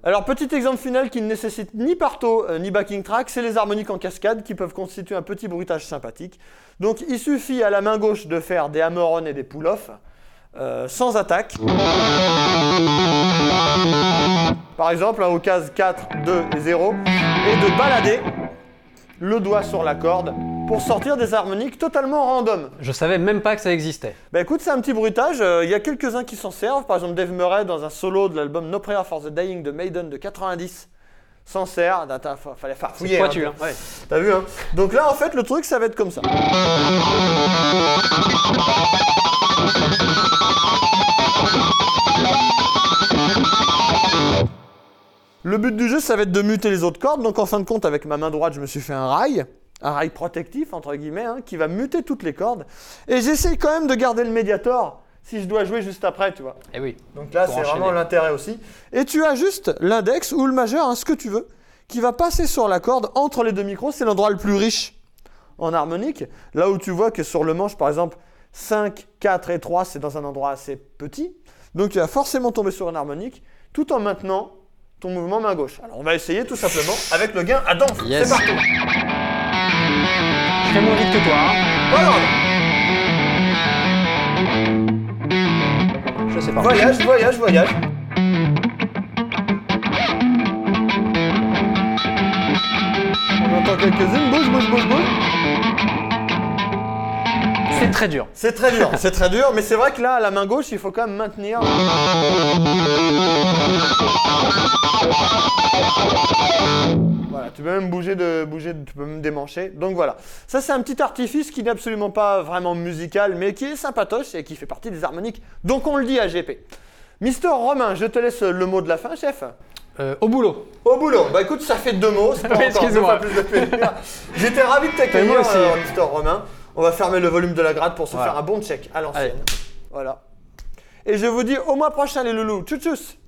Alors, petit exemple final qui ne nécessite ni parto ni backing track, c'est les harmoniques en cascade qui peuvent constituer un petit bruitage sympathique. Donc, il suffit à la main gauche de faire des hammer-on et des pull-off sans attaque. Par exemple, aux cases 4, 2 et 0, et de balader le doigt sur la corde pour sortir des harmoniques totalement random. Je savais même pas que ça existait. Bah écoute, c'est un petit bruitage, il y a quelques-uns qui s'en servent, par exemple Dave Murray dans un solo de l'album No Prayer for the Dying de Maiden de 90 s'en sert, fallait faire fouiller. C'est pointu, hein. Ouais. T'as vu, hein. Donc là en fait le truc ça va être comme ça. Le but du jeu ça va être de muter les autres cordes, donc en fin de compte avec ma main droite je me suis fait un rail protectif entre guillemets, hein, qui va muter toutes les cordes. Et j'essaye quand même de garder le médiator si je dois jouer juste après, tu vois. Et oui. Donc là, c'est vraiment l'intérêt aussi. Et tu as juste l'index ou le majeur, hein, ce que tu veux, qui va passer sur la corde entre les deux micros. C'est l'endroit le plus riche en harmonique. Là où tu vois que sur le manche, par exemple, 5, 4 et 3, c'est dans un endroit assez petit. Donc tu vas forcément tomber sur une harmonique tout en maintenant ton mouvement main gauche. Alors on va essayer tout simplement avec le gain à danse. Yes. C'est parti. Je fais moins vite que toi. Hein. Voilà. Je sais pas. Voyage. On entend quelques-unes. Bouge. C'est très dur. C'est très dur, mais c'est vrai que là, à la main gauche, il faut quand même maintenir. Voilà, tu peux même bouger, tu peux même démancher. Donc voilà, ça c'est un petit artifice qui n'est absolument pas vraiment musical, mais qui est sympatoche et qui fait partie des harmoniques. Donc on le dit à GP. Mister Romain, je te laisse le mot de la fin, chef. Au boulot. Au boulot. Bah écoute, ça fait 2 mots, c'est pas encore 2 fois plus de plaisir. J'étais ravi de t'accueillir, Mister Romain. On va fermer le volume de la grade pour se faire un bon check à l'ancienne. Voilà. Et je vous dis au mois prochain les loulous. Tchou tchous.